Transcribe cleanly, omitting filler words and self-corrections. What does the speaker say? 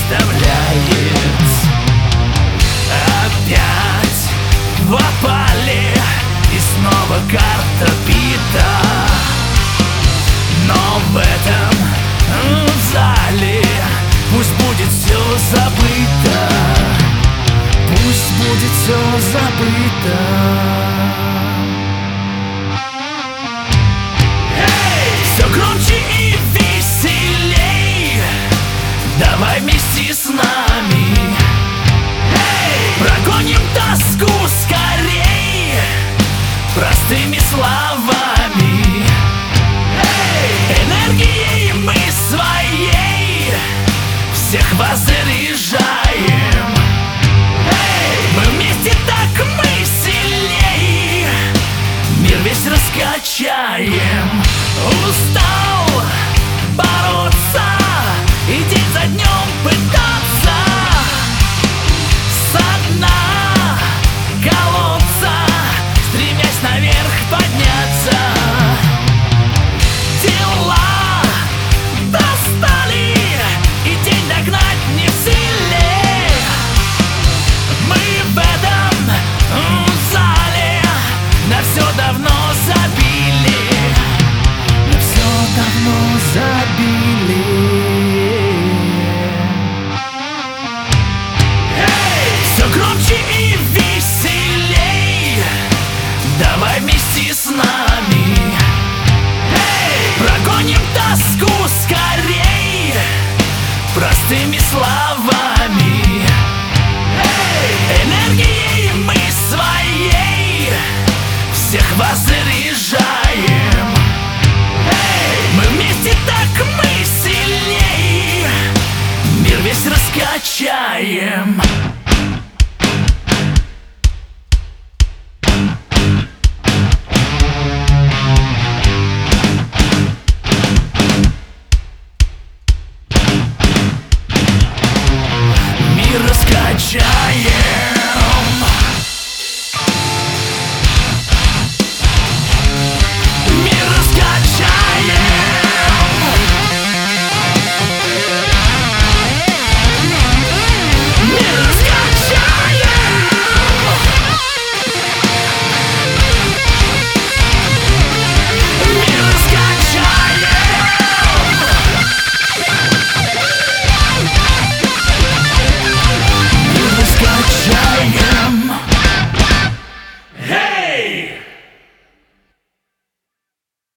заставляет. Опять в опале, и снова карта бита. Но в этом зале пусть будет все забыто. Пусть будет все забыто. Все громче и веселей, давай вместе с нами. Прогоним тоску скорей простыми словами. Энергией мы своей всех вас заряжаем. Мы вместе, так мы сильней, мир весь раскачаем. Устал бороться и день за днем пытаться со дна колодца, стремясь наверх подняться. Дела достали, и день догнать не в силе. Мы в этом зале на все давно забили. На все давно забили. Все громче и веселей, давай вместе с нами. Прогоним тоску скорей простыми словами. Энергией мы своей всех вас заряжаем. Мы вместе, так мы сильней, мир весь раскачаем. Мир раскачаем.